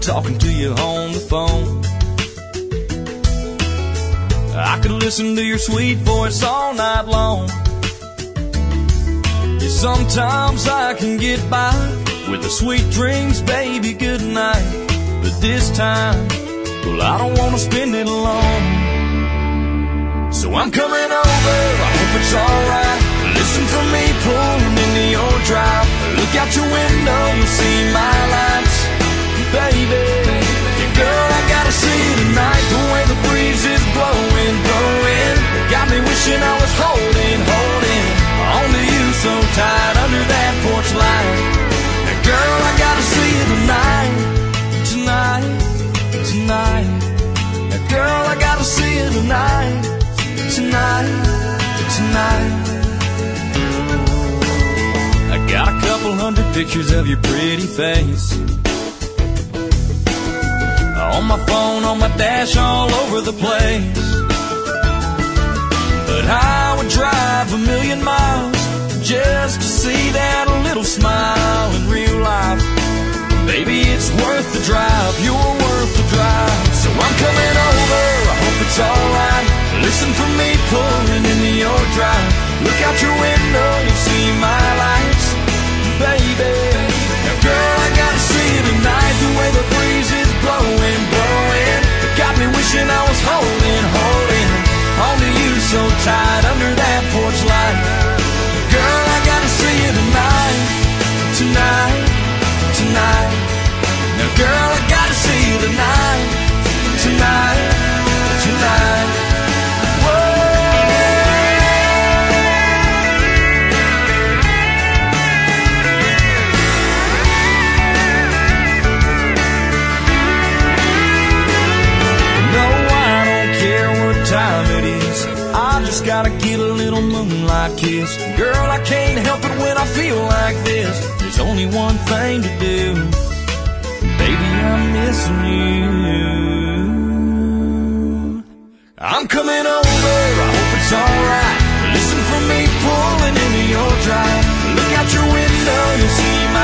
talking to you on the phone. I could listen to your sweet voice all night long. Yeah, sometimes I can get by with the sweet dreams, baby, good night. But this time, well, I don't want to spend it alone. So I'm coming over, I hope it's alright. Listen for me pulling into your drive. Look out your window, you'll see my lights. Baby, yeah, girl, I gotta see you tonight. The way the breeze is blowing, blowing, got me wishing I was holding on to you so tight under that porch light. Now, girl, I gotta see you tonight, tonight, tonight. Now, girl, I gotta see you tonight, tonight, tonight. I got a couple hundred pictures of your pretty face on my phone, on my dash, all over the place. But I would drive 1,000,000 miles just to see that little smile in real life. Baby, it's worth the drive, you're worth the drive. So I'm coming over, I hope it's alright. Listen for me pulling into your drive. Look out your window, you'll see my lights. Baby, now girl, I gotta see you tonight. The way the breeze is blowing, blowing, it got me wishing I was holding on to you so tight under that porch light. Girl, I gotta see you tonight, tonight, tonight. Now girl, I gotta see you tonight, tonight, tonight. Time it is, I just gotta get a little moonlight kiss. Girl, I can't help it when I feel like this. There's only one thing to do, baby, I'm missing you. I'm coming over, I hope it's alright. Listen for me pulling into your drive. Look out your window, you'll see my